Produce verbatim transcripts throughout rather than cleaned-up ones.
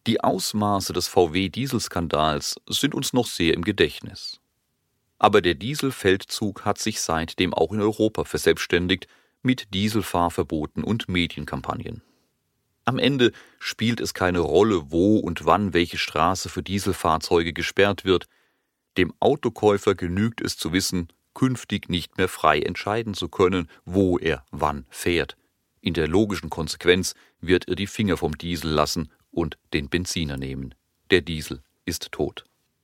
Die Ausmaße des V W-Dieselskandals sind uns noch sehr im Gedächtnis. Aber der Dieselfeldzug hat sich seitdem auch in Europa verselbstständigt mit Dieselfahrverboten und Medienkampagnen. Am Ende spielt es keine Rolle, wo und wann welche Straße für Dieselfahrzeuge gesperrt wird. Dem Autokäufer genügt es zu wissen, künftig nicht mehr frei entscheiden zu können, wo er wann fährt. In der logischen Konsequenz wird er die Finger vom Diesel lassen und den Benziner nehmen. Der Diesel ist tot.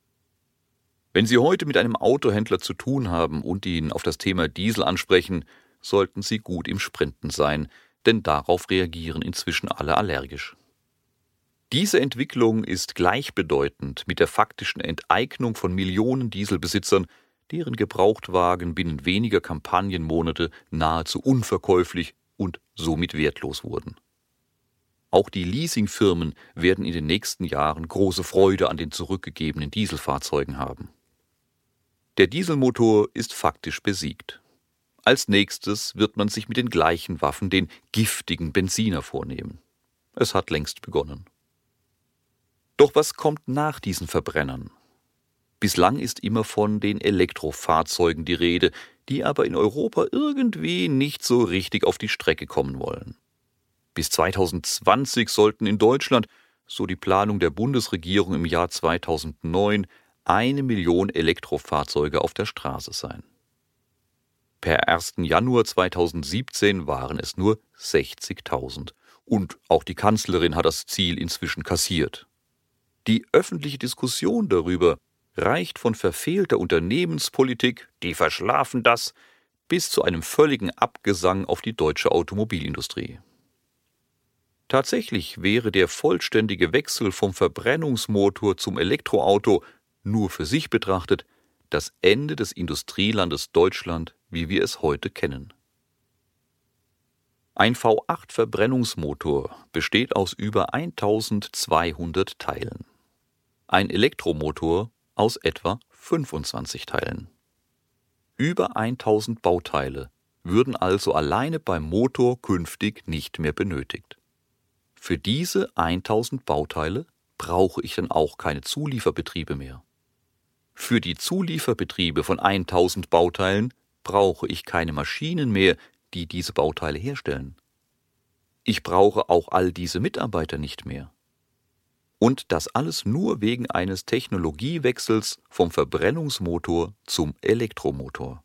Wenn Sie heute mit einem Autohändler zu tun haben und ihn auf das Thema Diesel ansprechen, sollten Sie gut im Sprinten sein, denn darauf reagieren inzwischen alle allergisch. Diese Entwicklung ist gleichbedeutend mit der faktischen Enteignung von Millionen Dieselbesitzern, deren Gebrauchtwagen binnen weniger Kampagnenmonate nahezu unverkäuflich und somit wertlos wurden. Auch die Leasingfirmen werden in den nächsten Jahren große Freude an den zurückgegebenen Dieselfahrzeugen haben. Der Dieselmotor ist faktisch besiegt. Als nächstes wird man sich mit den gleichen Waffen den giftigen Benziner vornehmen. Es hat längst begonnen. Doch was kommt nach diesen Verbrennern? Bislang ist immer von den Elektrofahrzeugen die Rede, die aber in Europa irgendwie nicht so richtig auf die Strecke kommen wollen. Bis zweitausendzwanzig sollten in Deutschland, so die Planung der Bundesregierung im Jahr zweitausendneun, eine Million Elektrofahrzeuge auf der Straße sein. Per ersten Januar zweitausendsiebzehn waren es nur sechzigtausend. Und auch die Kanzlerin hat das Ziel inzwischen kassiert. Die öffentliche Diskussion darüber reicht von verfehlter Unternehmenspolitik, die verschlafen das, bis zu einem völligen Abgesang auf die deutsche Automobilindustrie. Tatsächlich wäre der vollständige Wechsel vom Verbrennungsmotor zum Elektroauto nur für sich betrachtet das Ende des Industrielandes Deutschland, wie wir es heute kennen. Ein V acht Verbrennungsmotor besteht aus über eintausendzweihundert Teilen. Ein Elektromotor aus etwa fünfundzwanzig Teilen. Über tausend Bauteile würden also alleine beim Motor künftig nicht mehr benötigt. Für diese tausend Bauteile brauche ich dann auch keine Zulieferbetriebe mehr. Für die Zulieferbetriebe von tausend Bauteilen brauche ich keine Maschinen mehr, die diese Bauteile herstellen. Ich brauche auch all diese Mitarbeiter nicht mehr. Und das alles nur wegen eines Technologiewechsels vom Verbrennungsmotor zum Elektromotor.